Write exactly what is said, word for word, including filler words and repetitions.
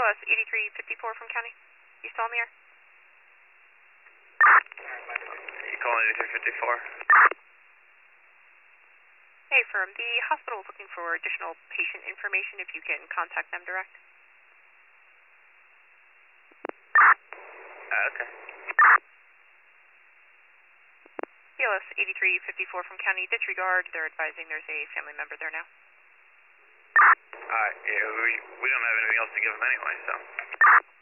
S eighty-three fifty-four from county. You still on the air? You calling eighty-three fifty-four? Hey, firm. The hospital is looking for additional patient information if you can contact them direct. Uh, okay. P L S eighty-three fifty-four from county. Disregard. They're advising there's a family member there now. Uh, yeah, we, we don't have anything else to give them anyway, so.